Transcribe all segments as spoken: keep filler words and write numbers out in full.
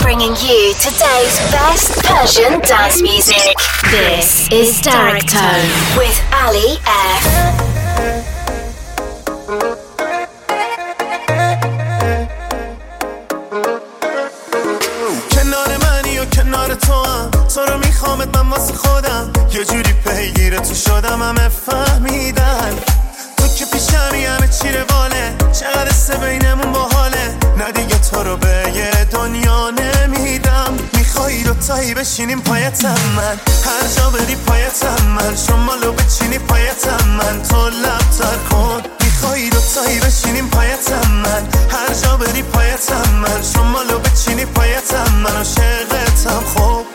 bringing you today's best Persian dance music. This is Derek Tone with Ali F. کنار منی و کنار تو هم تو رو میخوامت من واسه خودم یه جوری پیگیر تو شدم همه فهمیدن تو که پیشمی همه چی رواله چقدر سه بینمون باحاله نه دیگه تو رو به یه دنیا نمیدم میخوایی دوتایی بشینیم پایتم من هر جا بری پایتم من شمالو بچینی پایتم من تو لبتر کن میخوایی دوتایی بشینیم پایتم من هر جا بری پایتم من شمالو بچینی پایتم من عاشقتم خوب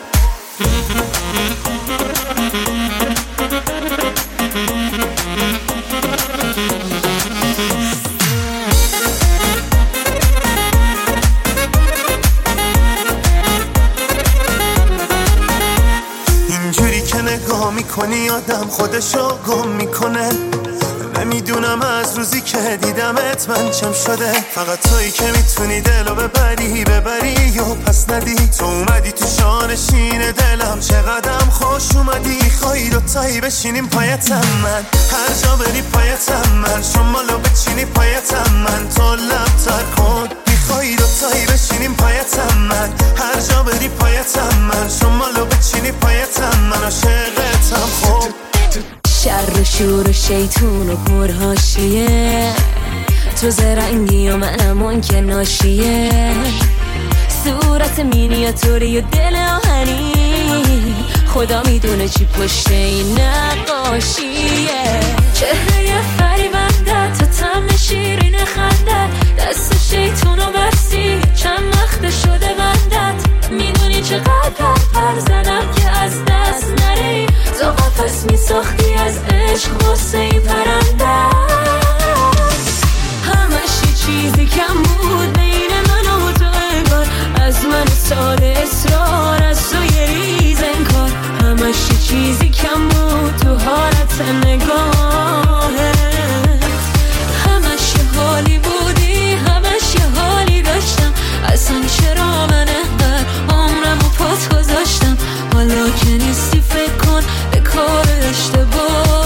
اینجوری که نگاه میکنی آدم خودشو گم میکنه نمیدونم از روزی که دیدمت من چم شده فقط تویی که میتونی دلو ببری ببری و پس ندی تو اومدی تو شانشین دلم چقدرم خوش اومدی خواهی دوتایی بشینیم پایتم من هر جا بری پایتم من شمالو بچینی پایتم من تو لبتر کن میخوایی دوتایی بشینیم پایتم من هر جا بری پایتم من شمالو بچینی پایتم من عاشقتم خوب شر و شور و شیطون و پرهاشیه تو زرنگی و منم اون که ناشیه صورت مینیاتوری و دل آهنی خدا میدونه چی پشت این نقاشیه چهره فریبنده تو تم شیرین خنده دست شیطون و برسی چند وقت شده بندت میدونی چقدر پر زدم که از دست نری تو قفص میساختی از عشق واسه این پرنده همش چیزی کم بود بین من و تو انگار از من سال اصرار از تو یه ریز انکار همش چیزی کم بود تو حالت نگاهت همش یه حالی بودی همش یه حالی داشتم اصلا چرا من انقدر عمرم و پات گذاشتم حالا که نیستی فکر کن به کار اشتباهت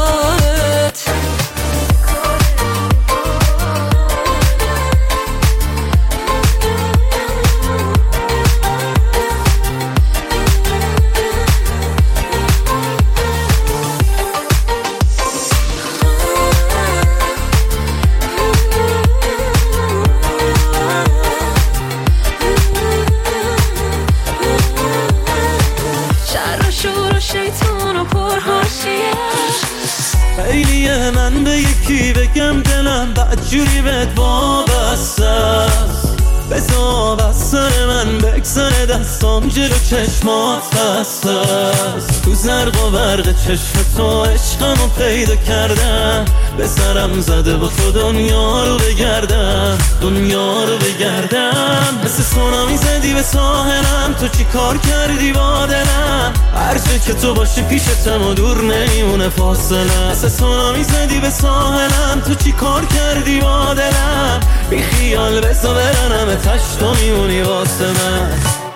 خیلیه من به یکی بگم دلم بدجوری بهت وابسته است بذار بس سر من بگذره دستام جلو چشمات بسته است تو زرق و برق چشم تو عشقمو پیدا کردم به سرم زده با تو دنیا رو بگردم دنیا رو بگردم مثل سونامی زدی به ساحلم تو چی کار کردی با دلم هر جا که تو باشی پیشتم و دور نمیمونه فاصله مثل سونامی زدی به ساحلم تو چی کار کردی با دلم بی خیال بسا برنم تشت تو میمونی واسه من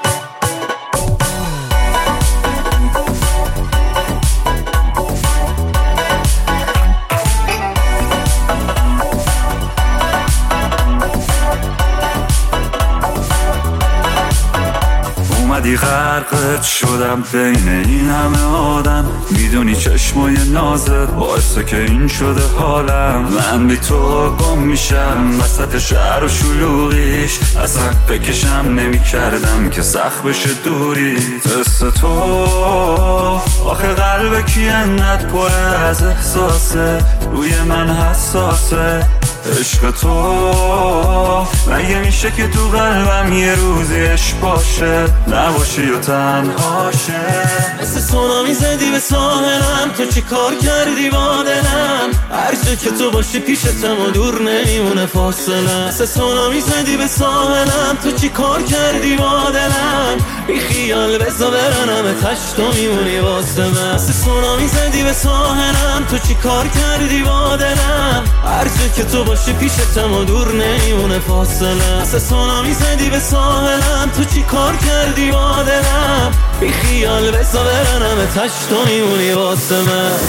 اومدی غرقت شدم بین این همه آدم میدونی چشمای نازت باعثه که این شده حالم من بی تو گم میشم وسط شهر و شلوغیش اصلا بکشم نمی کردم که سخت بشه دوری تست تو آخه قلب کی انقدر پر از احساسه روی من حساسه عشق تو مگه میشه که تو قلبم یه روزی عشق باشه نباشی و تنهاشه مثل سونامی زدی به ساحلم تو چی کار کردی با دلم هر جا که تو باشی پیشتم و دور نمیمونه فاصله مثل سونامی زدی به ساحلم تو چی کار کردی با دلم بی خیال بزا برنم تشت و میمونی واسه من. سه سونامی زدی به ساحلم، تو چی کار کردی با دلم؟ هر جا که تو باشی پیشتم و دور نمیمونه فاصله. سه سونامی زدی به ساحلم، تو چی کار کردی با دلم؟ بی خیال بزا برنم تشت و میمونی واسه من.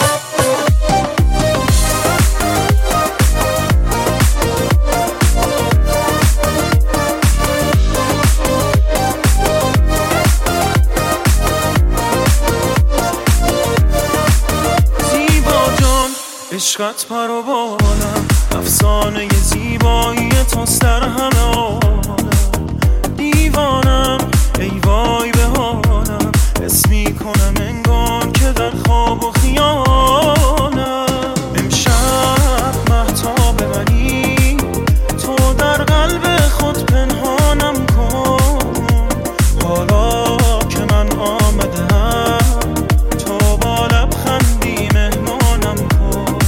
عشقت پرو بالم، افسانه زیبایی توست در همه عالم. دیوانم ای وای به حالم، حس میکنم انگار که در خواب و خیالم. امشب مهتاب منی، تو در قلب خود پنهانم کن. حالا که من آمدم، تو با لبخندی مهمانم کن.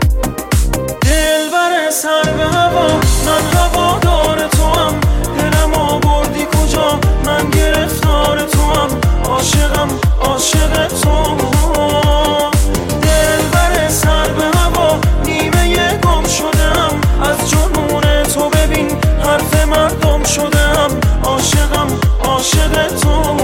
سر به هوا، من هوادار تو هم. دلم آوردی کجا، من گرفتار تو هم. عاشقم عاشق تو. دلبر سر به هوا، نیمه گم شدم. از جنون تو ببین حرف مردم شدم. عاشقم عاشق تو.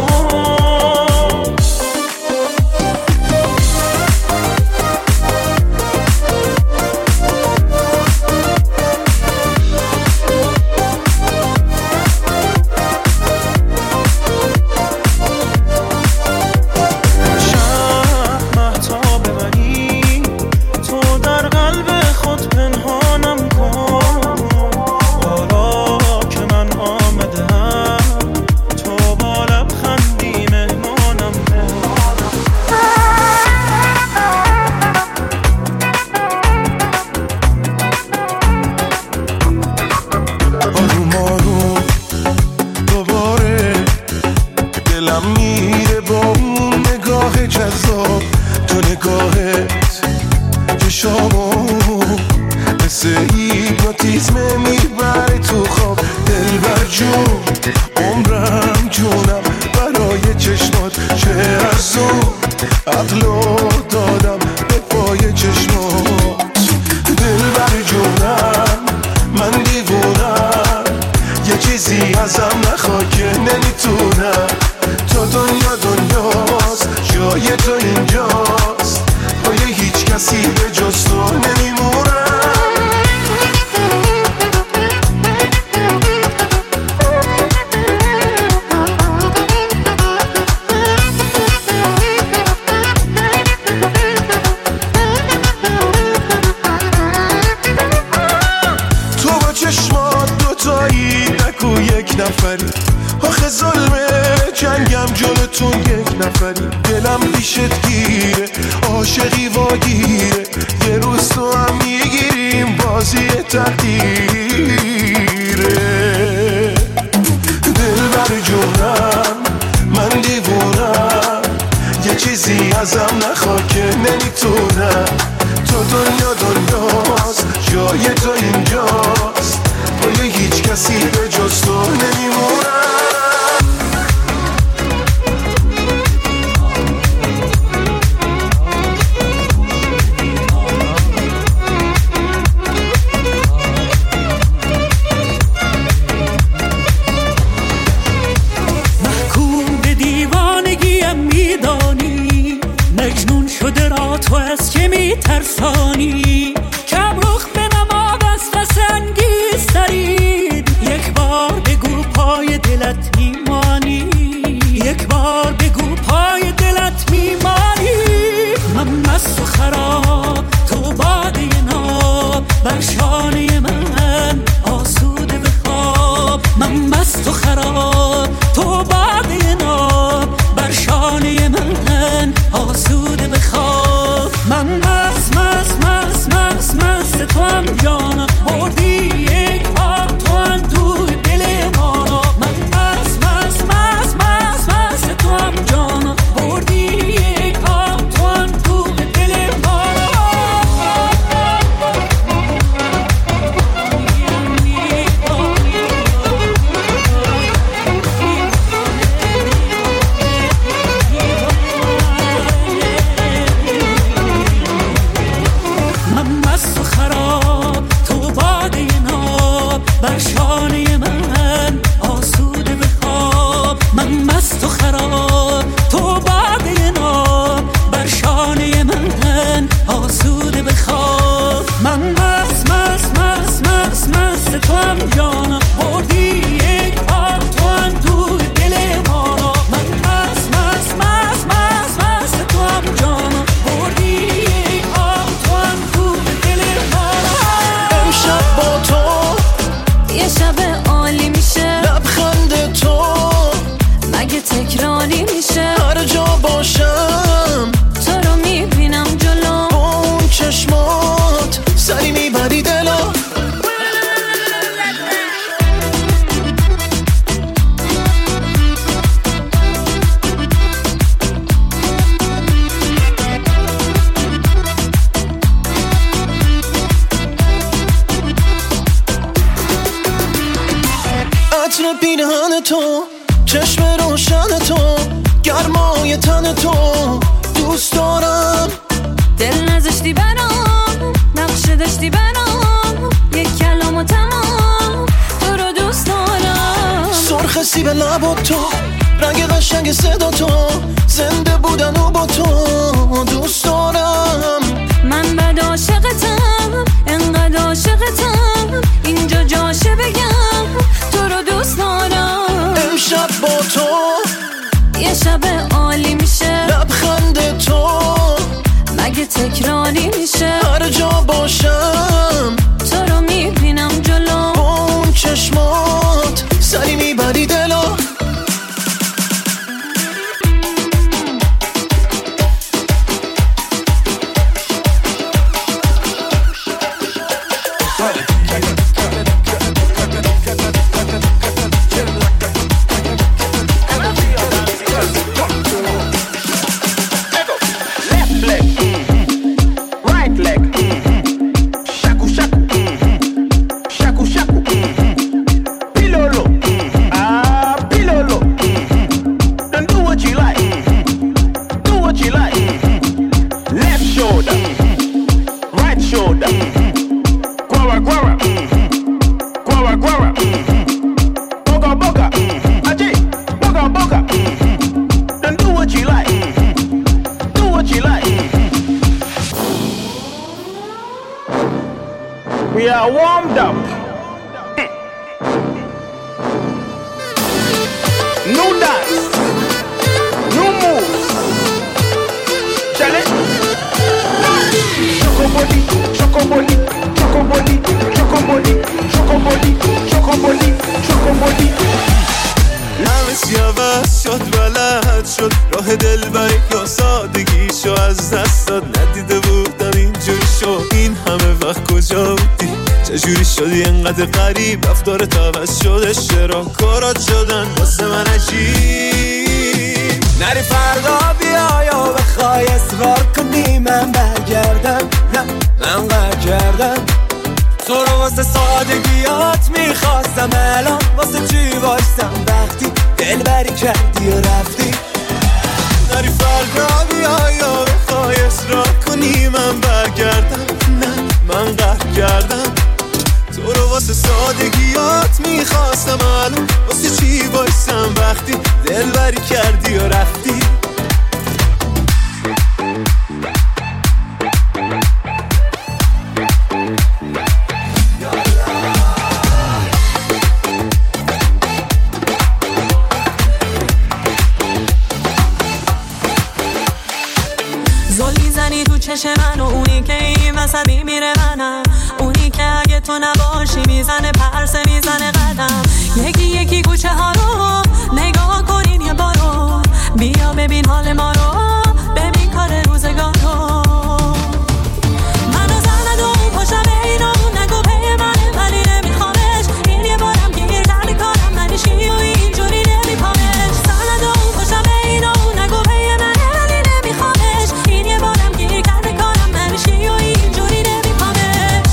چشم روشن تو، گرمای تن تو دوست دارم. دل نذاشتی برام، نقشه داشتی برام، یک کلام و تمام تو رو دوست دارم. سرخ سیب لبا تو، رنگ قشنگ صدا تو، زنده بودن و با تو دوست دارم. من بد عاشقتم، انقدر عاشقتم، اینجا جاشه بگم تو رو دوست دارم. امشب با تو یه شب عالی میشه، لبخند تو مگه تکراری میشه. هر جا باشم تو رو میبینم جلو، با اون چشمات سری میبری دلا. We are warmed up. New dance, new moves. Challenge. Choco body, choco body, choco body, choco body, choco body, choco body, choco body. همه سیاوش شد بلد شد راه دلبری یا سادگیشو از دست داد. ندیده بودم اینجوری شد، این همه وقت کجا بودی؟ چجوری شدی انقدر غریب؟ رفتارت عوض شده، چرا کارات شدن واسه من عجیب؟ نری فردا بیا یا بخوای اصرار کنی من برگردم، نه من برگردم. تو رو واسه سادگیات میخواستم، الان واسه چی باشتم وقتی دلبری کردی و رفتی؟ نری فردا بیا یا بخوای اصرار کنی من برگردم، نه من قهر کردم. تو رو واسه سادگیات میخواستم، الان واسه چی باشتم وقتی دلبری کردی و رفتی؟ چشم من و اونی که این وسطی میره منم، اونی که اگه تو نباشی میزنه پرسه میزنه قدم. یکی یکی گوچه ها رو نگاه کنین یه بارو، بیا ببین حال ما رو، ببین کار روزگار رو. منو زند و اون پاشم اینو نگو پی منه ولی نمیخوامش، این یه بارم گیر کرده کارم منشی و اینجوری نمیپامش. زند و اون پاشم اینو نگو پی منه ولی نمیخوامش، این یه بارم گیر کرده کارم منشی و اینجوری نمیپامش.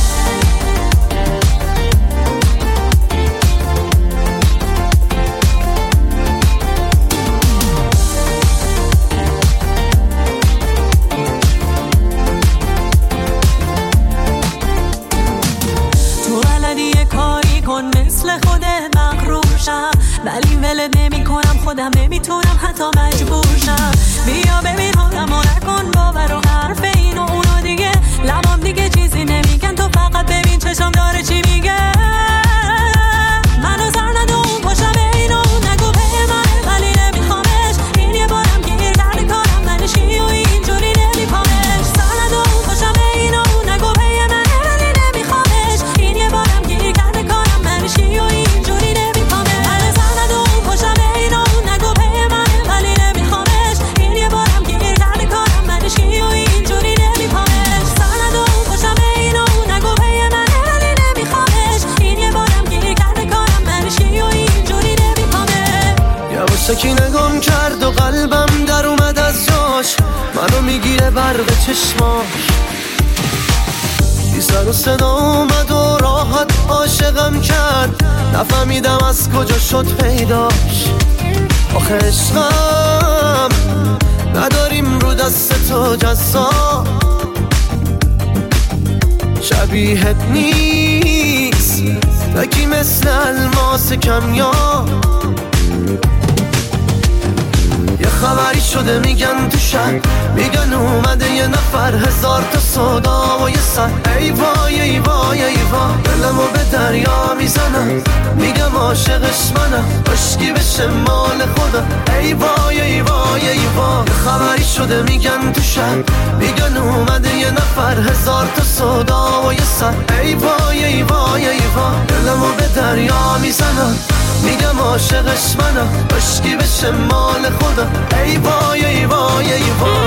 تو بلدی یه کاری کن مثل خودت مغرور شم، ولی ولت نمی کنم، خودم نمیتونم حتی مجبور شم. بیا ببین حالمو نکن باور و حرف این و اونو دیگه، لبام دیگه چیزی نمیگن، تو فقط ببین چشم داره چی میگه. منو سر نده اون پاشم اینو نگو به منه ولی نمیخوامش، این یه بارم گیر کرده کارم منشی و اینجوری نمیپامش. سر نده اون پاشم اینو نگو به منه ولی نمیخوامش، این یه بارم گیر کرده کارم منشی و اینجوری نمیپامش. منو سر نده اون پاشم اینو نگو به منه ولی نمیخوامش، این یه بارم گیر کرده کارم منشی و اینجوری نمیپامش. سر نده اون پاشم اینو نگو به منه ولی نمیخوامش، این یه بارم گیر کرده کارم منشی و اینجوری نمیپامش. یواشکی نگام کرد و قلبم در اومد از جاش، منو میگیره برق چشماش، بی سر و صدا اومد و راحت عاشقم کرد، نفهمیدم از کجا شد پیداش. آخه عشقم نداریم رو دست تو جزا، شبیهت نیست نگی مثل الماس کمیاب. یه خبری شده میگن تو شهر، میگن اومده یه نفر هزار تا صدا و یه سر. ای وای ای وای ای وای دلمو به دریا میزنم، میگم عاشقش منم بشکی بشه مال خدا. ای وای ای وای ای وای یه خبری شده میگن تو شهر، میگن اومده یه نفر هزار تا صدا و یه سر. ای وای ای وای ای وای دلمو به دریا میزنم، میگم عاشقش منم بشکی بشه مال خدا. ای وای ای وای ای وای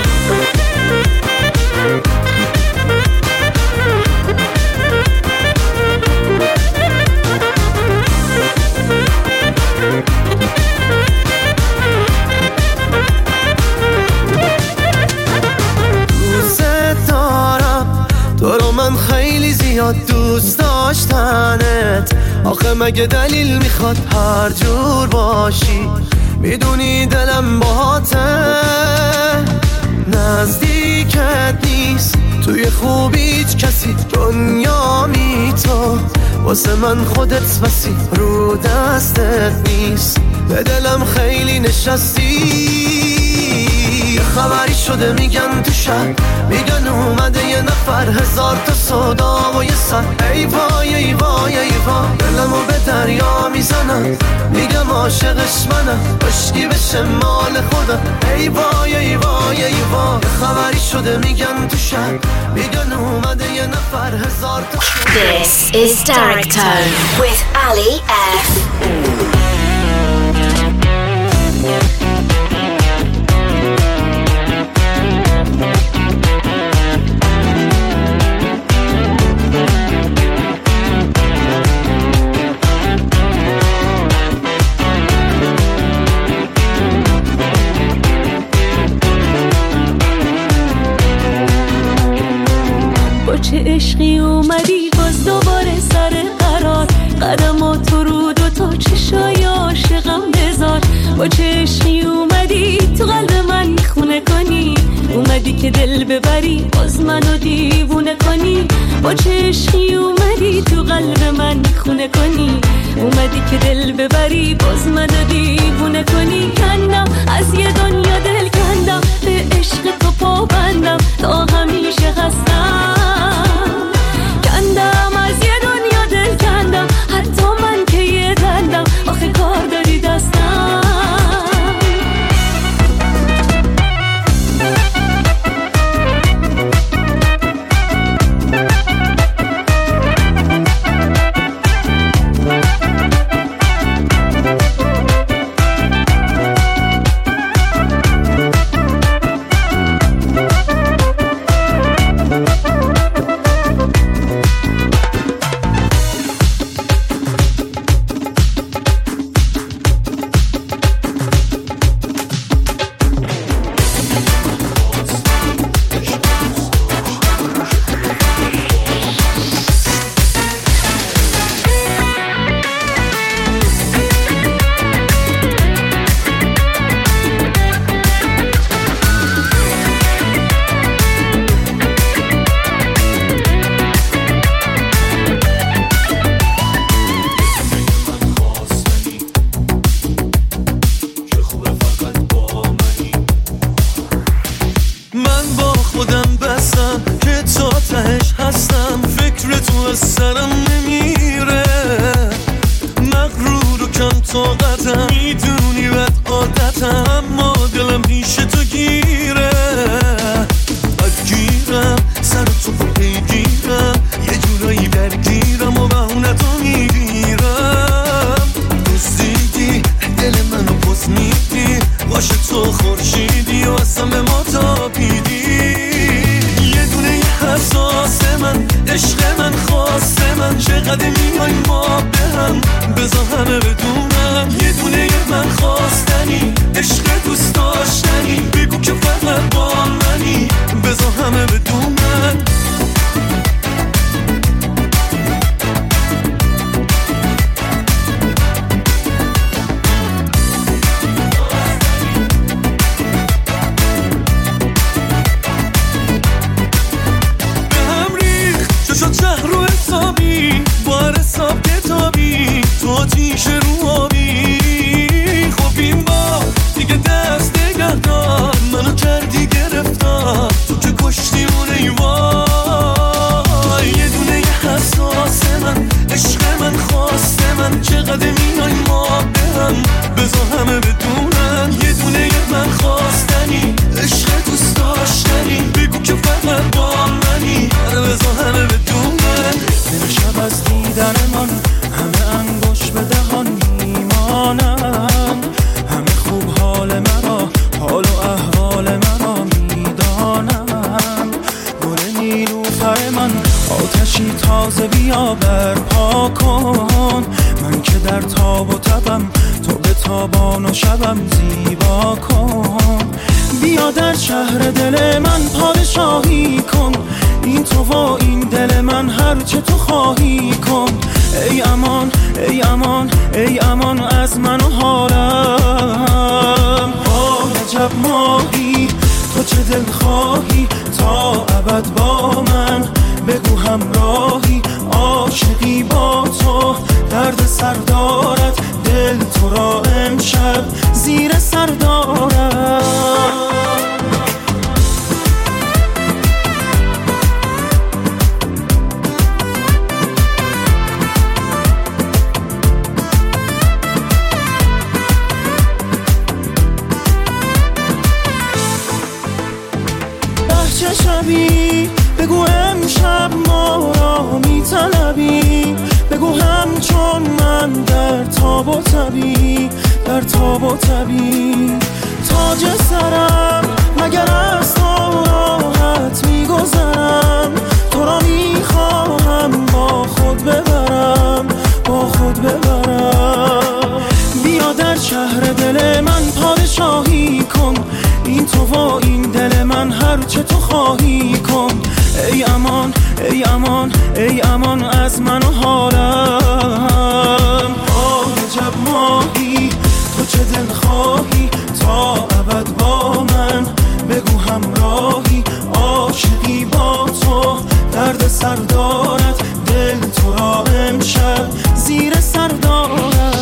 دوست دارم تو رو من خیلی زیاد دوست داشتنت، آخه مگه دلیل میخواد هر جور باشی؟ میدونی دلم باهاته، نزدیکت نیست توی خوبیت کسی، دنیا می تو واسه من خودت بسی، رو دستت نیست به دلم خیلی نشستی. یه خبری شده میگن تو شهر، میگن اومده یه نفر هزار تا صدا و یه سر. ای وای ای وای ای وای دلمو به دریا میزنم، میگم عاشقش منم بشکی بشه مال خدا. ای وای ای وای ای وای یه خبری شده میگن تو شهر، میگن اومده یه نفر هزار تا. This is Dark Tone with Ali F. چه عشقی اومدی باز دوباره سر قرار، قدماتو رو دو تا چشای عاشقم بذار. با چه عشقی اومدی تو قلب من خونه کنی، اومدی که دل ببری باز منو دیوونه کنی. با چه عشقی اومدی تو قلب من خونه کنی، اومدی که دل ببری باز منو دیوونه کنی. کندم از یه دنیا دل کندم، به عشق تو پابندم تا همیشه هستم. کندم از یه دنیا دل کندم، حتی من که یه دندم آخه کار داری دستم. عشقم زیبا کن، بیا در شهر دل من پادشاهی کن، این تو و این دل من هر چه تو خواهی کن. ای امان ای امان ای امان از من و حالم، آه عجب ماهی تو چه دل خواهی تا ابد با من، بگو همراهی عاشقی با تو، درد سر دارد دل تو را امشب زیر سر دارد. چه شبی بگو امشب ما را میطلبی، بگو همچون من در تاب و تبی، در تاب و تبی. تاج سرم مگر از تو راحت میگذرم، تو را میخواهم با خود ببرم، با خود ببرم. بیا در شهر دل من پادشاهی کن، این تو و این دل من هر چه تو خواهی کن. ای امان ای امان ای امان از من و حالم، آه عجب ماهی تو چه دل خواهی تا ابد با من، بگو همراهی عاشقی با تو، درد سر دارد دل تو را امشب زیر سر دارد.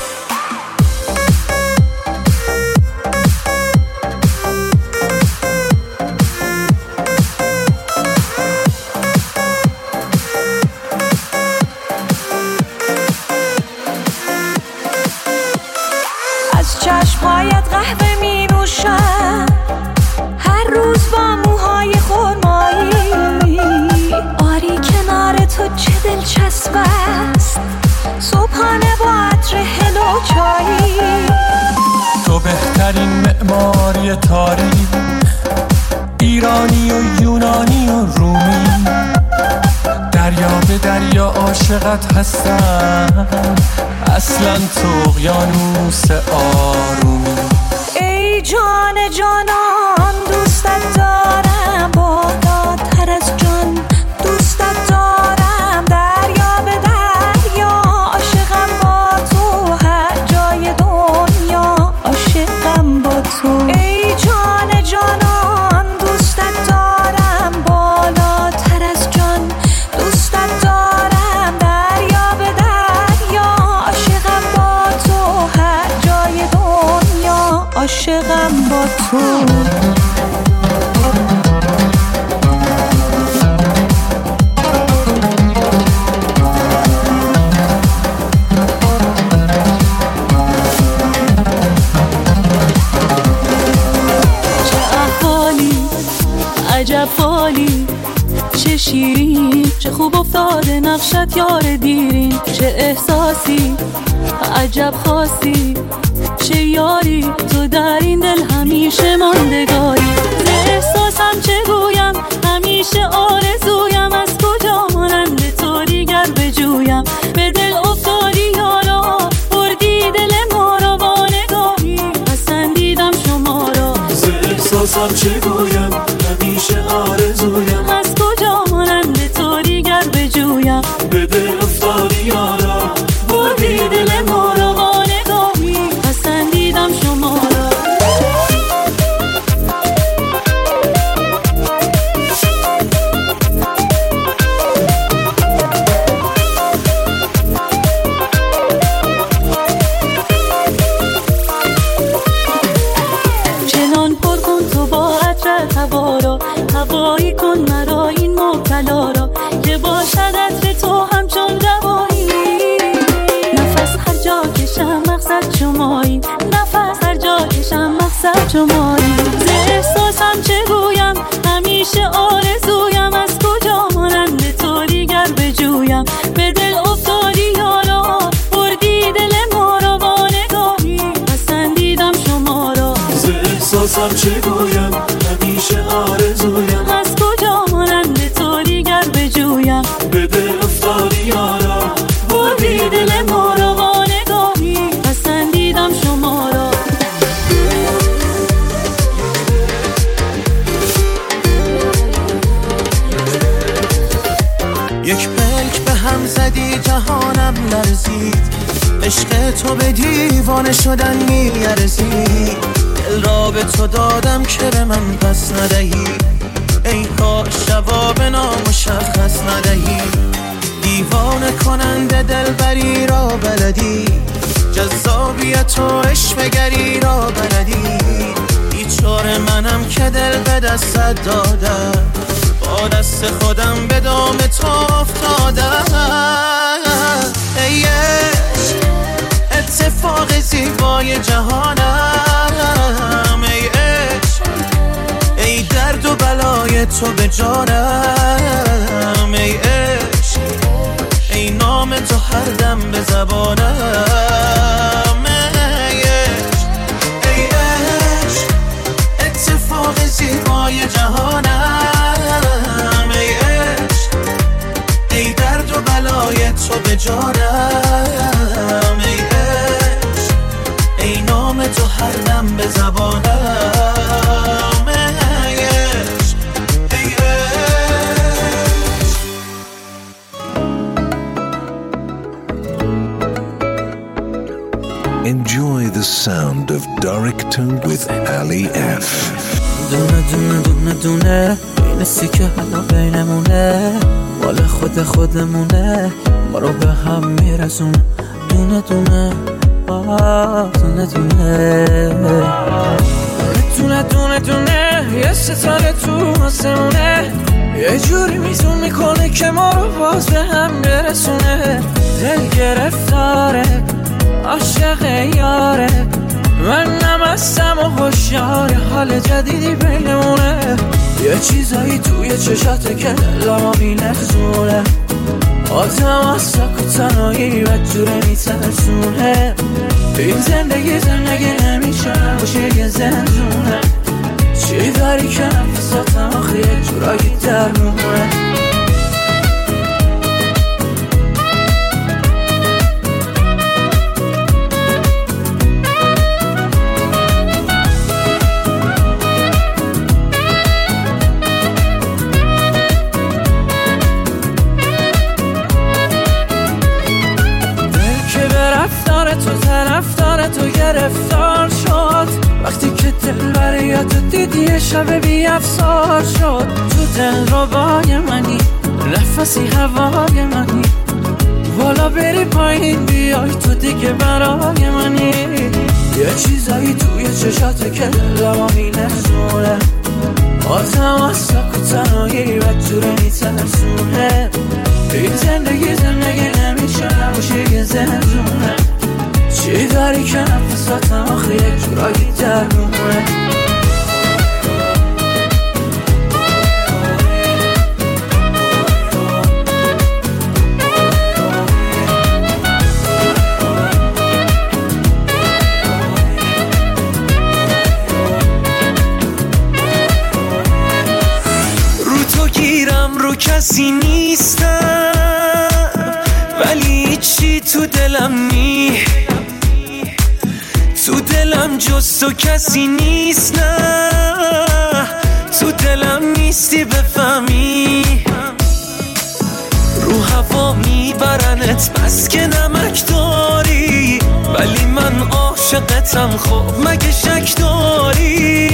چشمهایت قهوه می نوشم هر روز با موهای خرمایی، آری کنار تو چه دلچسب است صبحانه با عطر هل و چایی. تو بهترین معماری تاریخ، ایرانی و یونانی و رومی، دریا به دریا عاشقت هستم، اصلا تو اقیانوس آرومی. ای جان جانان دوستت دارم، بالاتر از جان دوستت دارم، دریا به دریا عاشقم با تو، هر جای دنیا عاشقم با تو. ای جان جانان دوستت دارم، بالاتر از جان دوستت دارم، دریا به دریا عاشقم با تو، هر جای دنیا عاشقم با تو. چه احوالی عجب حالی، چه شیرین چه خوب افتاده نقشت یار دیرین، چه احساسی عجب خاصی، چه یاری تو در این دل همیشه ماندگاری. ز احساسم چه گویم همیشه آرزویم، از کجا مانند تو دیگر بجویم، به دل افتادی یارا بردی دل ما را با نگاهی، پسندیدم شما را. ز احساسم چه گویم همیشه آرزویم، از کجا مانند تو دیگر بجویم، به دل افتادی یارا بردی دل ما را با نگاهی، پسندیدم شما را. چنان پر کن تو با عطر هوا را، هوایی کن مرا این مبتلا را، که باشد عطر تو همچون دوایی. نفس هر جا کشم مقصد شمایی، نفس هر جا کشم مقصد شمایی. ز احساسم چه گویم همیشه آرزویم، از کجا مانند تو دیگر بجویم، به دل افتادی یارا بردی دل ما را با نگاهی، پسندیدم شما را. ز احساسم چه گویم همیشه آرزویم، از کجا مانند تو دیگر بجویم، به دل افتادی یارا بردی دل ما را با نگاهی، پسندیدم شما را. تو به دیوانه شدن میارزی، دل را به تو دادم که به من پس ندهی، ای کاش جواب نامشخص ندهی. دیوانه کننده دلبری را بلدی، جذابیت و عشقگری را بلدی. بیچاره منم که دل به دستت دادم، با دست خودم به دام تو افتادم. ای عشق اتفاق زیبای جهانم، ای عشق ای درد و بلای تو به جانم، ای عشق ای نام تو هر دم به زبانم. ای عشق ای عشق اتفاق زیبای جهانم، ای عشق ای درد و بلای تو به جانم، ای عشق ای نام تو هر دم به زبانم. Enjoy the sound of Darkton with Ali F. دونه دونه دونه دونه بین سیکه حالا بینمونه، مال خود خودمونه، ما رو به هم میرسونه. دونه دونه آه دونه دونه دونه دونه دونه یه ستاره تو آسمونه، یه جوری میزون میکنه که ما رو باز به هم برسونه. دل گرفتاره عاشق یاره، من نمستم و خوشیاره، حال جدیدی بینمونه. یه چیزایی توی چشاته که دلمو میلرزونه، آدم از سک و تنهایی و جوره میترسونه. این زندگی زندگی نمیشه باشه یه زندونه، چی داری که نفساتم آخه یه جورایی درمونه. تو طرفدار تو گرفتار شد، وقتی که دل برای تو دیدی شب بی افسار شد. تو دل ربای منی، نفسی هوای منی، والا بری پایین بیای تو دیگه برای منی. یه چیزایی توی چشاته که دلمو میلرزونه، آدم از سک و تنهایی و جوره میترسونه. این زندگی زندگی نمیشه نباشه یه زندونه، چی داری که نفساتم آخه یک جورایی درمونه. رو تو گیرم رو کسی نیستم، ولی چی تو دلم نی، تو دلم جز تو کسی نیست. نه تو دلم نیستی بفهمی، رو هوا میبرنت بس که نمک داری، ولی من عاشقتم خب مگه شک داری.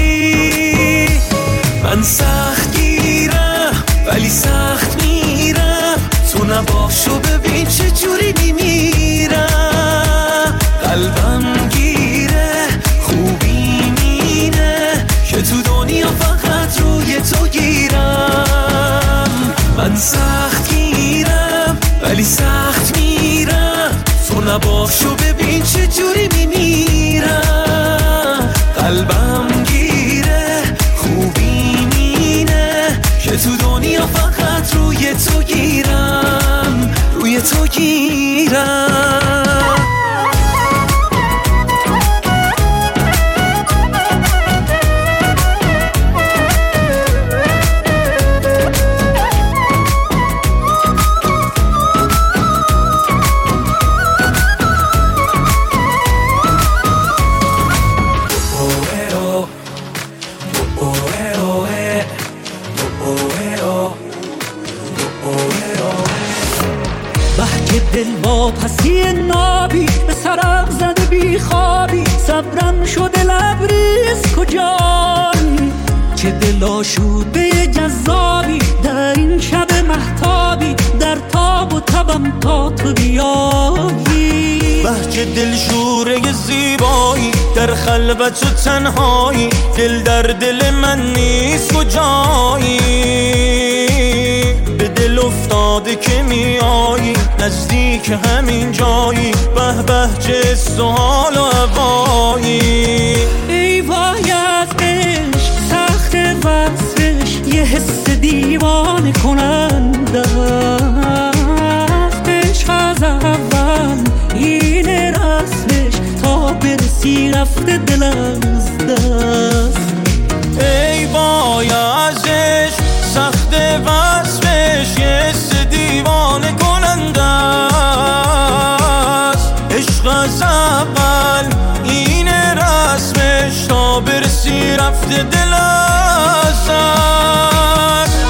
من سخت گیرم ولی سخت میرم، تو نباشو ببین چه جوری میمیرم. قلبم که تو دنیا فقط روی تو گیرم. من سخت گیرم ولی سخت میرم، تو نباشو ببین چه جوری میمیرم. قلبم گیره خوبی مینه که تو دنیا فقط روی تو گیرم، روی تو گیرم. دل با پسی نابی به سرم زد، خم شده لبریز کجایی، چه دل آشوده جذابی در این شب مهتابی، در تاب و تبم تا تو بیایی. بهجه دل شوره زیبایی در خلوت و تنهایی، دل در دل من نیست کجایی. به دل افتاده که میایی نزدیک همین جایی، به بهجه سوال و هوایی. ای وای از عشق سخت وصفش، یه حس دیوانه کننده است. عشق از اول این رسمش، تا برسی رفته دل از دست. ای وای از عشق سخت وصفش، یه حس دیوانه کننده است. عشق از اول این رسمش، تا برسی رفته دل از دست.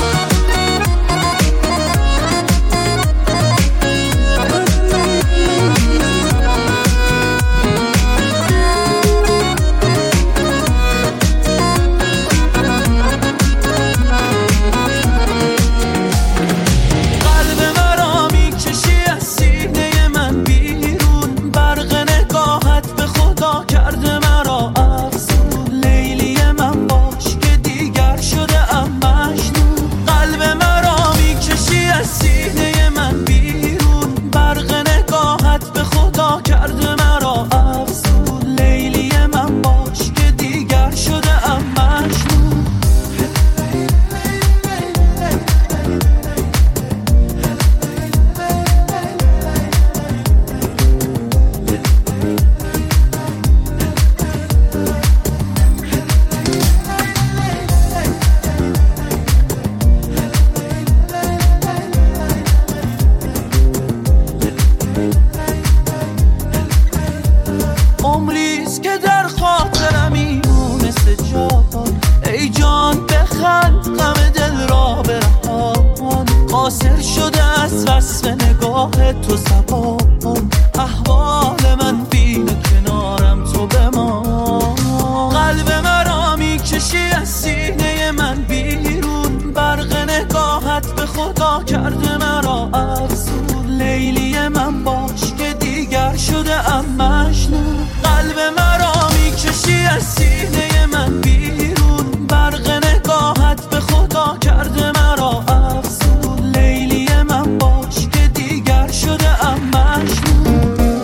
تو زبان احوال من بینه کنارم تو بمان. قلب مرا میکشی از سینه من بیرون، برق نگاهت به خدا کرده مرا افسون. لیلی من باش که دیگر شده ام مجنون. قلب مرا میکشی از سینه من بیرون، برق نگاهت به خدا کرده مرا افسون. لیلی من باش که دیگر شده ام مجنون.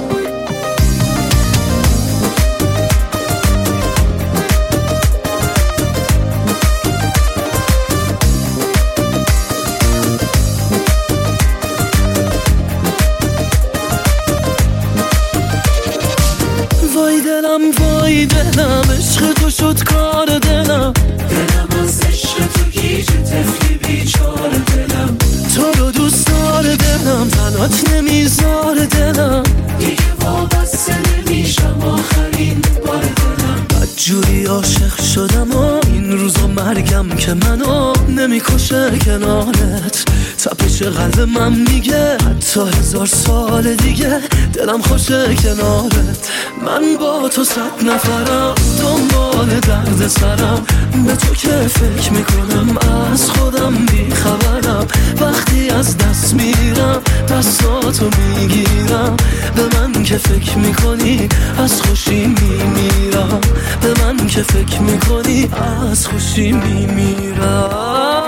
وای دلم وای دلم، عشق تو شد کار دلم. دلم از عشق تو گیج طفلی بیچاره دلم. تو رو دوست داره دلم، تنات نمیذاره دلم. دیگه وابسته نمیشم آخرین بار دلم. بدجوری عاشق شدم و این روزا مرگم که منو نمیکشه کنارت. تپش قلب من میگه حتی هزار سال دیگه دلم خوشه کنارت. من با تو صد نفرم دنبال درد سرم، به تو که فکر میکنم از خودم بیخبرم. وقتی از دست میرم دستاتو میگیرم، به من که فکر میکنی از خوشی میمیرم. به من که فکر میکنی از خوشی میمیرم.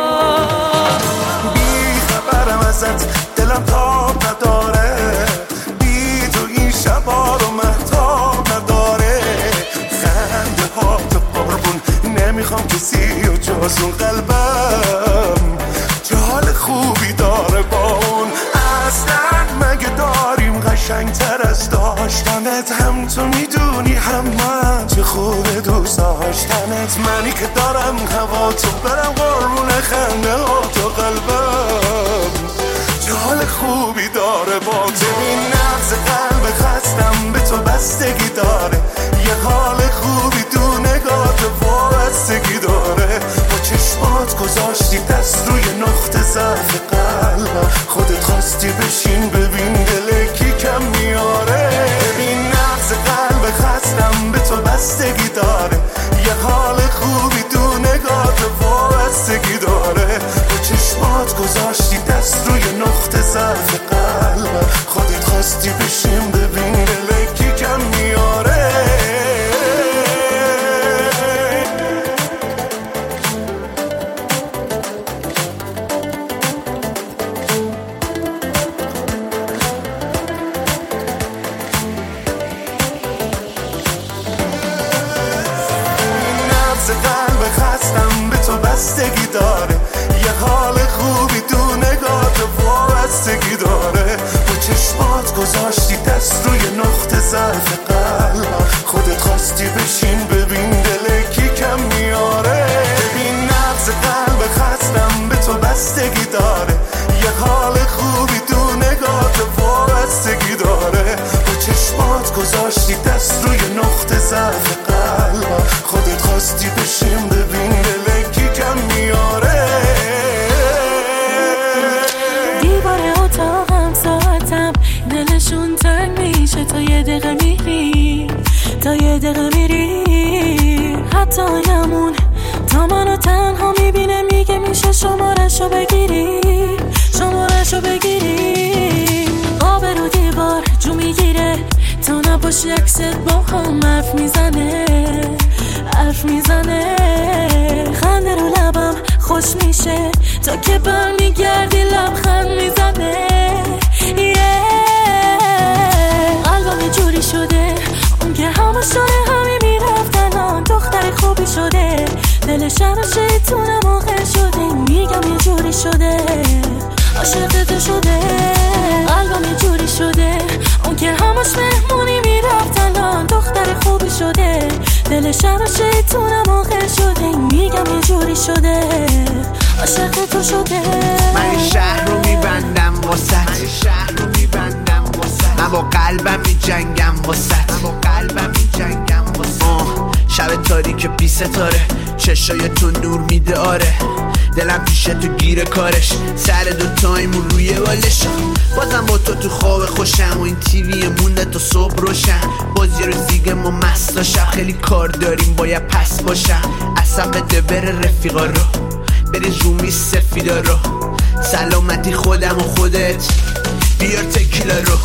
بیخبرم ازت دلم تاب نداره، بی تو این شبا رو مهتاب نداره. خنده ها تو قربون نمیخوام کسی و جز اون قلبم جال خوبی داره با اون. اصلا مگه داریم قشنگتر از داشتنت؟ هم تو میدونی هم من چه خوبه دوست داشتنت. منی که دارم هوا تو برم قربون خنده ها تو قلبم جال خوبی داره با تو. این نبض قلب خستم به تو بستگی داره، یه حال خوبی تو نگات وابستگی داره. با چشمات گذاشتی دست روی نقطه ضعف قلبم، خودت خواستی بشین ببین دل کی کم میاره. ببین نبض قلب خستم به تو بستگی بستگی داره، یه حال خوبی تو نگات وابستگی داره. تو چشمات گذاشتی دست روی نقطه ضعف قلبم، خودت خواستی بشیم ببین دلکی کم میاره. بستگی داره، یه حال خوبی تو نگات وابستگی داره. تو چشمات گذاشتی دست روی نقطه ضعف قلبم، خودت خواستی بشین ببین دلکی کم میاره. ببین نبض قلب خستم به تو بستگی داره، یه حال خوبی تو نگات وابستگی داره. تو چشمات گذاشتی دست روی نقطه ضعف قلبم، خودت خواستی بشین ببین دلکی کم میاره. دیوار اتاقم ساعتم دلشون تنگ میشه، تا یه دقیقه میری تا یه دقیقه میری حتی یمون تا منو تنها میبینه، میگه میشه شمارشو بگیری شمارشو بگیری. آب رو دیوار جو میگیره تا نباشی عکست با هم حرف میزنه حرف میزنه. خنده رو لبم خوش میشه تا که برمیگردی لبخند میزنه. قلبم یه جوری شده اون که همه شده همی میرفتن، آن دختر خوبی شده دلشن و شیطونم آخر شده. میگم یه جوری شده عاشق تو شده. قلبم یه جوری شده اون که همش مهمونی میرفتن، آن دختر خوبی شده دلشن و شیطونم آخر شده. میگم یه جوری شده عاشق تو شده. من این شهر رو میبندم واسط، من این شهر رو میبندم واسط. من با قلبم میجنگم واسط، من با قلبم میجنگم واسط. شب تاریک بی ستاره چشای تو نور میده آره، دلم پیشه تو گیر کارش، سر دو تایمون روی بالشم. بازم با تو تو خواب خوشم و این تیوی مونده تا صبح روشن. بازی رو دیگه ما مستا شب، خیلی کار داریم باید پس باشم. اصلا بده بره رفیقا رو بری رومی سفیدا رو، سلامتی خودم و خودت بیار تکیلا رو.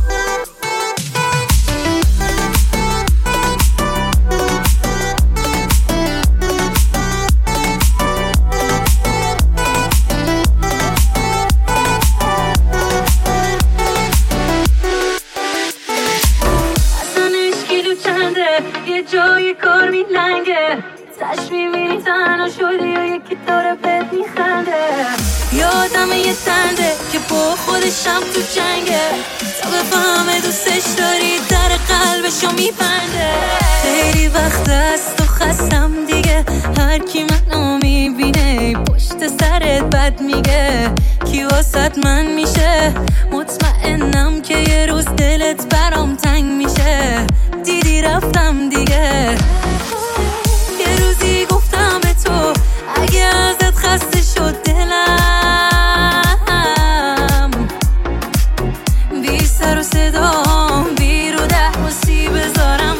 جای کار میلنگه تش میبینی تنها شدی و یکی داره بهت میخنده. یادم یه تنده که با خودشم تو جنگه، تا بفهمه دوستش داری در قلبشو میبنده. خیلی وقت از تو خستم دیگه، هر کی منو میبینه پشت سرت بد میگه. کی واسط من میشه مطمئنم که یه روز دلت برام تنگ میشه. دیدی رفتم دیگه، یه روزی گفتم به تو اگه ازت خسته شد دلم، بی سر و صدام بی رو ده موسی بذارم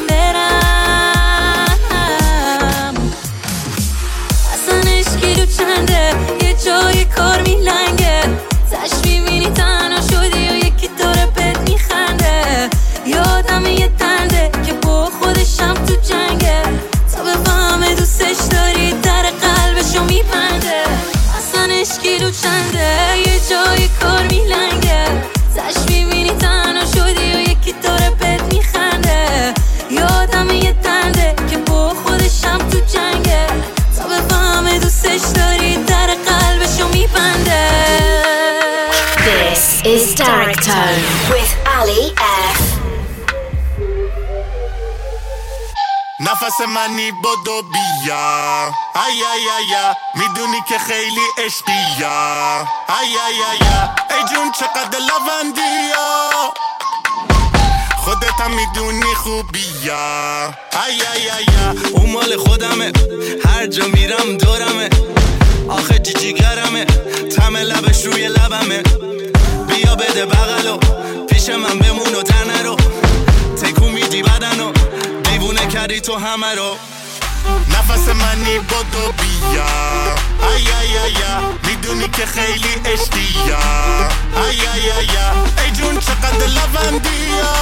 برم. اصلا اشکیلو چنده یه جای کار میلنگه، تش میبینی تنها شدی و یکی داره بهت میخنده. یادم یه تنده که با خودشم تو جنگه، تا بفهمه دوستش داری در قلبشو میبنده. اصلا اشکیلو چنده یه جای کار میلنگه، تش میبینی تنها شدی و یکی داره بهت میخنده. یادم یه تنده که با خودشم تو جنگه، تا بفهمه دوستش داری در قلبشو میبنده. This is Dark Tone with Ali F. نفس منی بدو بیا ای ای ای میدونی که خیلی عشقیا ای ای ای ای جون چقدر لوندیا، خودت هم میدونی خوبیا ای ای ای اون مال خودمه، هر جا میرم دورمه. آخه جیجی گرمه تم لبش روی لبمه. بیا بده بغلو پیش من بمون و تنه رو تکون میدی بدنو، دیوونه کردی داری تو همه رو نفس منی بدو بیا ای ای ای میدونی که خیلی عشقیه ای ای ای ای جون چقدر لوندیه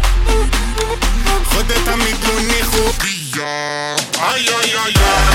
خودت هم میدونی خوبیه ای ای ای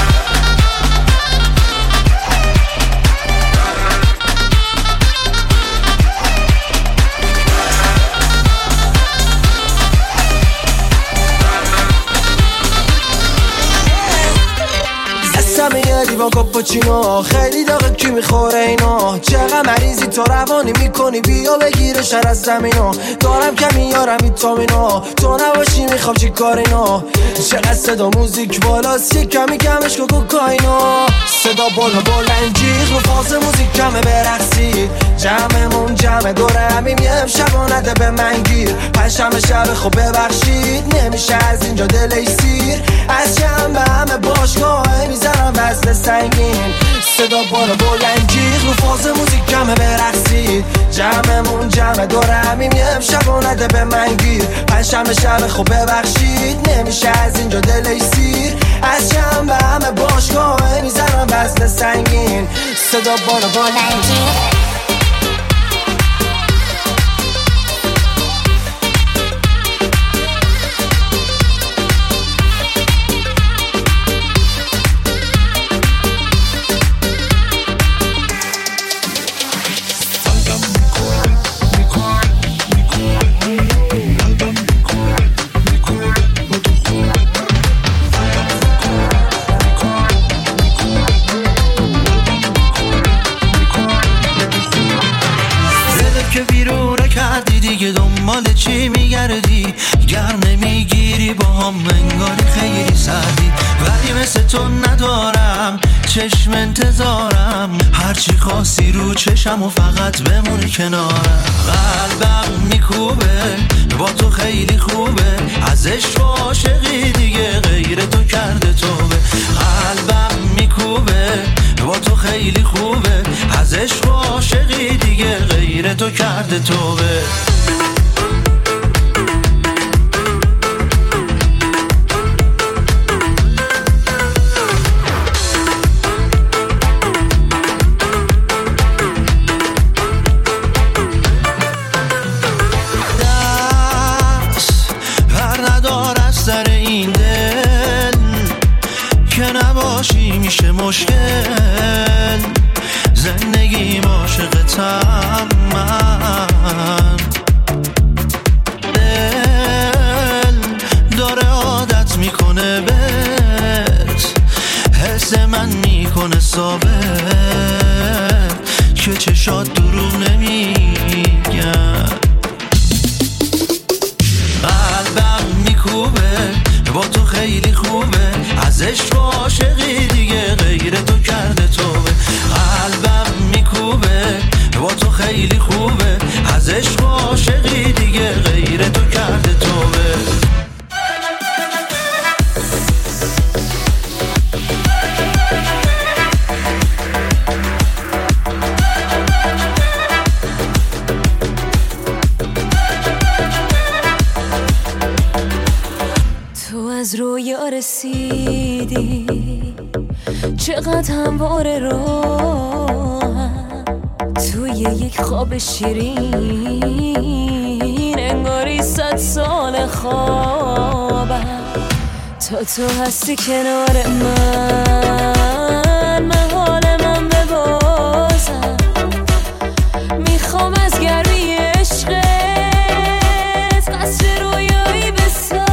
یه لیوان کاپوچینو خیلی داغه کی میخوره اینو چقدر مریضی تو روانی میکنی بیا بگیره شر از زمینو دارم کمی یارم ویتامینو تو نباشی میخوام چی کار اینو چقدر صدا موزیک بالاست یه کمی کمش کو کوکائینو صدا بالا بلند جیغ رو فاز موزیک کمه برقصید جمعمون جمع دوره همیم یه امشب و نده به من گیر پنجشنبه شب خب ببخشید نمیشه از اینجا دلی سیر از جمع همه باشگاه میزنم وزن سنگین صدا بالا بلند جیغ رو فاز موزیک کمه برقصید جمعمون جمع دوره همیم یه امشب و نده به من گیر پنجشنبه شب خب ببخشید نمیشه از اینجا دلی سیر از جمع همه باشگاه میزنم وزن سنگین صدا بالا بلند جیغ چی میگردی گر نمیگیری با هم انگاری خیلی سردی ولی مثل تو ندارم چشم انتظارم هرچی خواستی رو چشم و فقط بمونی کنارم قلبم میکوبه با تو خیلی خوبه ازش و عاشقی دیگه غیر تو کرده توبه قلبم میکوبه با تو خیلی خوبه ازش و عاشقی دیگه غیر تو کرده توبه میشه مشکل زندگی عاشقتم من دل داره عادت میکنه بهت حس من میکنه ثابت که چشات دروغ نمیگن قلبم میکوبه با تو خیلی خوبه ازش و عاشقی دیگه غیر تو کرده توبه قلبم میکوبه با تو خیلی خوبه ازش و عاشقی دیگه غیر تو کرده توبه از رویا رسیدی چقدر همواره راهم توی یک خواب شیرین انگاری صد سال خوابم تا تو هستی کنار من من حال من ببازم میخوام از گرمی عشقت قصر رویایی بسازم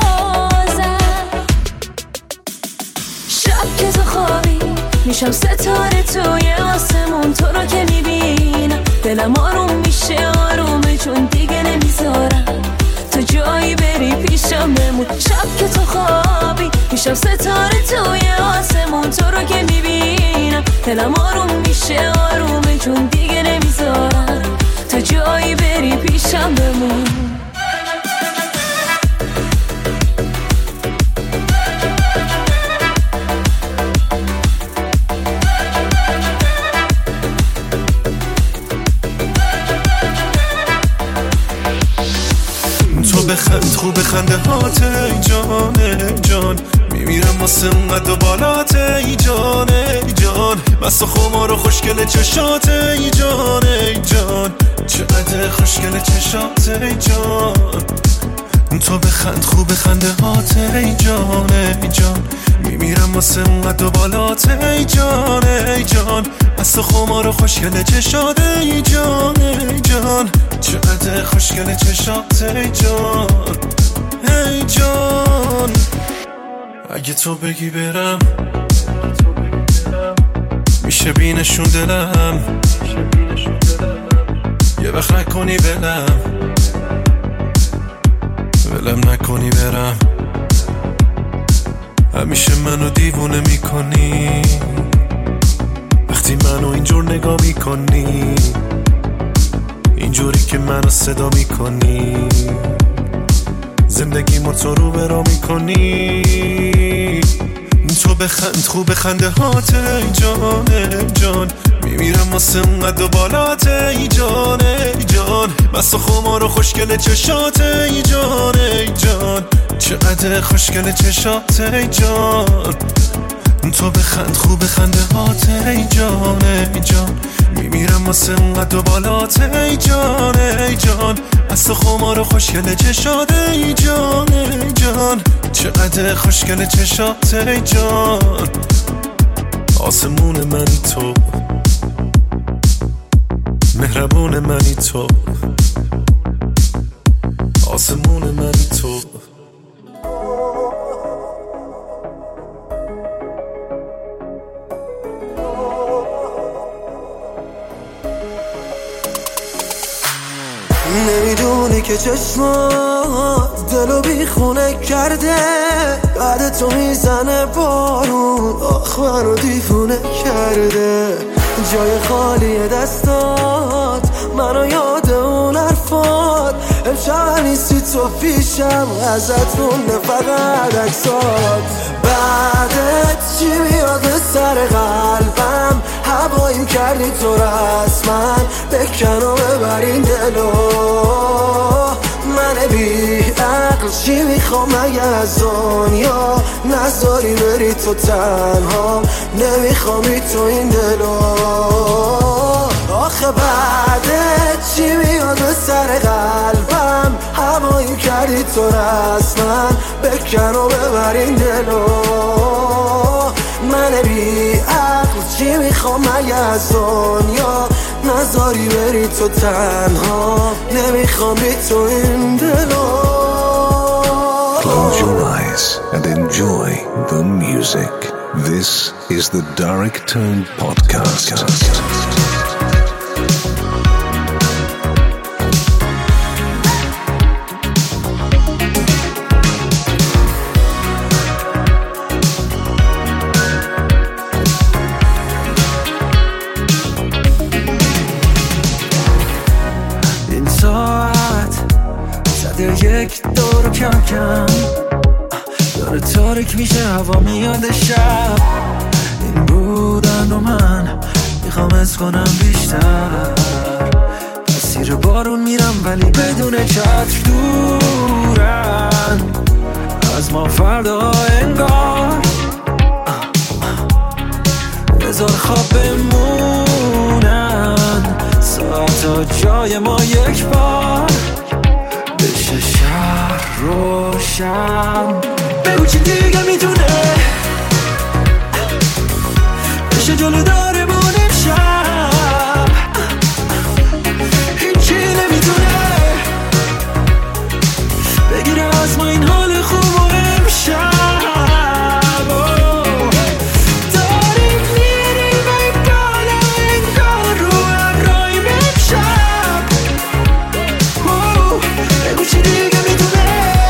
میشم ستاره توی آسمون تو رو که میبینم دلم آروم میشه آرومه چون دیگه نمیذارم تو جایی بری پیشم بمون شب که تو خوابی میشم ستاره توی آسمون تو رو که میبینم دلم آروم میشه آرومه چون دیگه نمیذارم تو جایی بری پیشم بمون به خط خوب خنده هات ای جان ای جان میمیرم واسه اونقدر بالات ای جان ای جان مست و خمار و خوشگل چشات ای جان ای جان چقدر خوشگل چشات ای جان تو بخند خوب خنده هات ای جان ای جان میمیرم واسه اونقدر بالات ای جان ای جان مست و خمار و خوشگل چشات ای جان ای جان چقدر خوشگل چشات ای جان ای جان اگه تو بگی برم میشه بینشون دلم یه وقت نکنی بلم ولم نکنی برم همیشه منو دیوونه میکنی وقتی منو اینجور نگاه میکنی اینجوری که منو صدا میکنی زندگی ما تو رو برا میکنی تو بخند خوب خنده هات ای جان ای جان میمیرم واسه اونقدر بالات ای جان ای جان مست و خمار و خوشگل چشات ای جان ای جان چقدر خوشگل چشات ای جان تو بخند خوب خنده هات ای جان ای جان میمیرم واسه اونقدر بالات ای جان ای جان مست و خمار و خوشگل چشات ای جان ای جان چقدر خوشگل چشات ای جان آسمون منی تو مهربون منی تو آسمون منی تو نمیدونی که چشمات دلو بیخونه کرده بعد تو میزنه بارون آخ منو دیوونه کرده جای خالی دستات منو یاد اون حرفات امشب نیستی تو پیشم ازت مونده فقط عکسات بعدت چی میاد سر قلبم هواییم کردی تو رسما بکن و ببرین دلو من بی عقل چی میخوام مگه از دنیا نذاری بری تو تنها نمیخوام تو این دلو آخه بعدت چی میاد به سر قلبم هواییم کردی تو رسما بکن و ببرین دلو من بی عقل چی میخوام مگه از دنیا نذاری بری تو تنها نمیخوام بی تو این دلو Close your eyes and enjoy the music. This is the Dark Tone Podcast. یک دور کم کم داره تاریک میشه هوا میاد شب این بودن و من میخوام از کنم بیشتر مسیر بارون میرم ولی بدون چتر دورن از ما فردا انگار بذار خواب بمونن ساعتا جای ما یک بار بشه شهر روشن بگو چی دیگه میتونه بشه جلو داره بونیم شب هیچی نمیتونه بگیره از ما این حال خوب و امشب داریم میریم این بالا انگار رو ابراهیم امشب بگو چی دیگه میتونه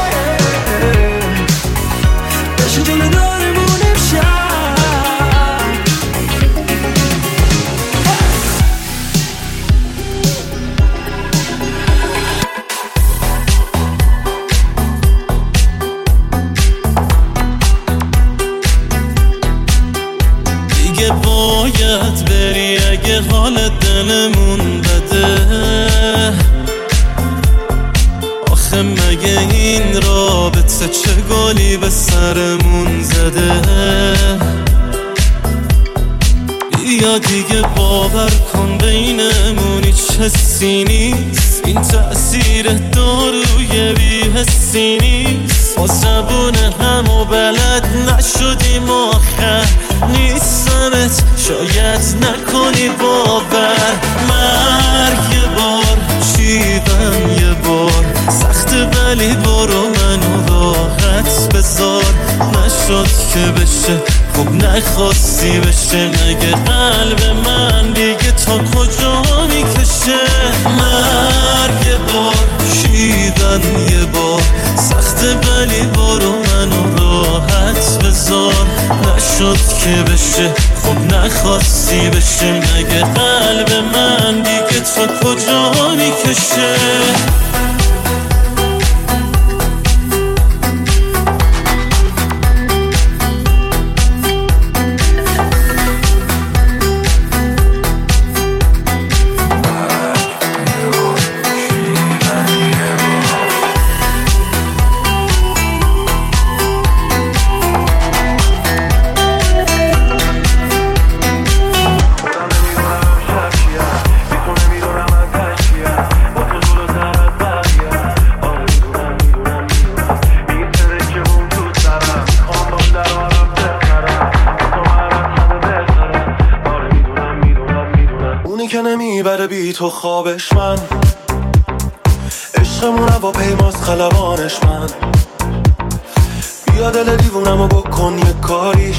بشه جلو داره بونیم شب دیگه باید بری اگه حال دلمون بده آخه مگه این این رابطه چه گلی به سرمون زده. یا دیگه باور کن بینمون هیچ حسی نیست، این تأثیر داروی بی‌حسی نیست. با زبون هم و بلد نشدیم آخر نیستمت شاید نکنی باور. مرگ یه بار چیدم یه بار سخت ولی برو منو راحت بذار. نشد که بشه خب نخواستی بشه، مگه قلب من دیگه تا کجا میکشه. مرگ یه بار شیدن یه بار سخت ولی برو منو راحت بذار. نشد که بشه خب نخواستی بشه، مگه قلب من دیگه تا کجا میکشه. تو خوابش من عشقمونه با پیماز خلبانش من. بیا دل دیوونمو بکن یه کاریش،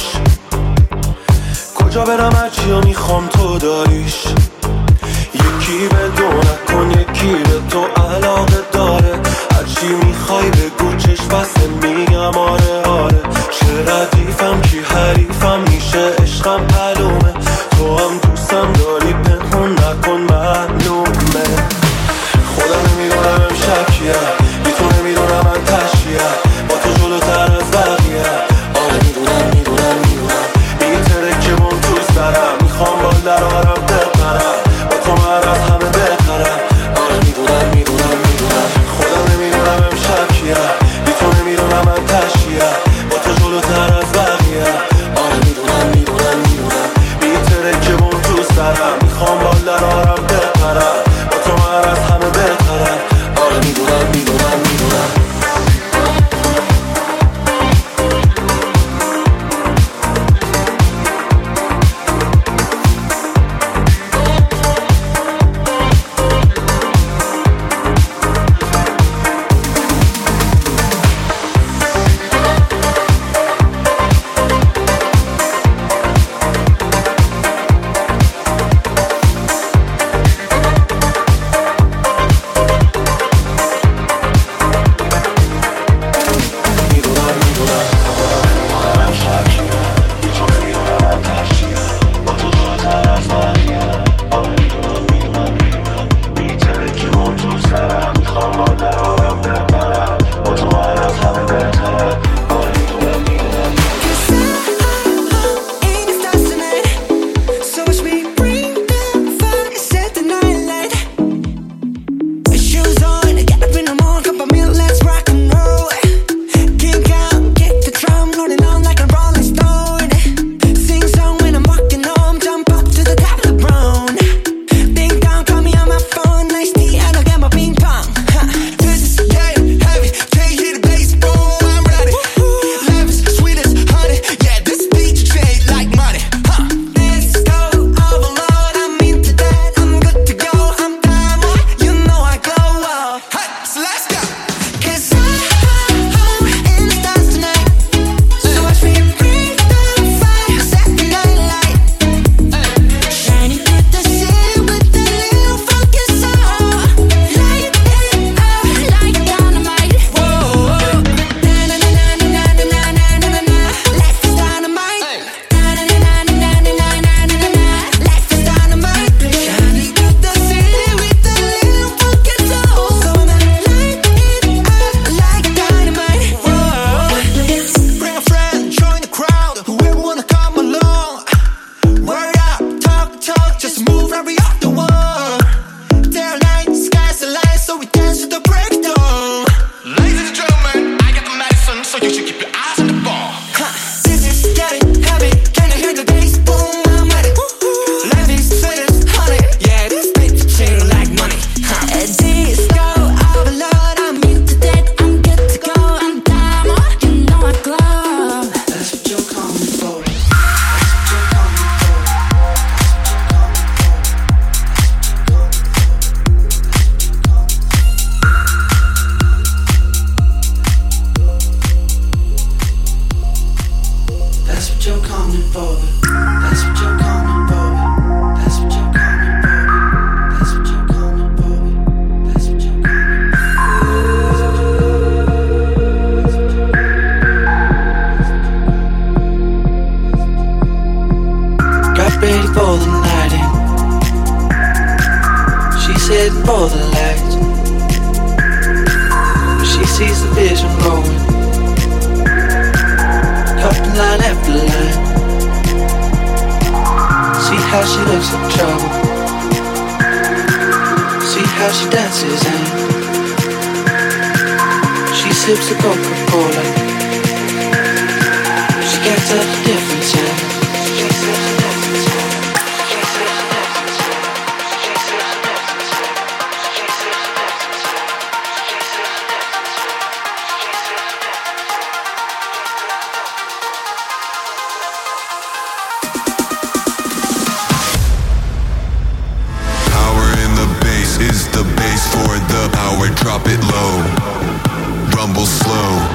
کجا برم هرچی و میخوام تو داریش. یکی به دو نکن یکی به تو علاقه داره، هرچی میخوای بگو چشم بسته میگم آره آره. چه ردیفم کی حریفم میشه عشقم معلومه، تو هم دوستم داری پنهون نکن معلومه. خودم نمیدونم امشب کیه، بی تو نمیدونم من تشیه، با تو جلوتر از بقیه. آره میدونم میدونم میدونم میتره که من توست دارم، میخوام بال در آرم بپرم، با تو من از همه بهترم. آره میدونم میدونم میدونم خودم نمیدونم امشب کیه، بی تو نمیدونم من تشیه، با تو جلوتر از بقیه. coming for. That's what you're coming for. That's what you're coming for. That's what you're coming for. That's what you're coming for. Got ready for the nighting. She's heading for the lights. But she sees the vision rolling. Cupping line after line. See how she looks in trouble. See how she dances and she sips the Coca-Cola. She can't tell the difference and she sips the difference and she sips the difference and she sips the difference and she sips the difference and she sips the difference and is the bass for the power, drop it low, rumble slow.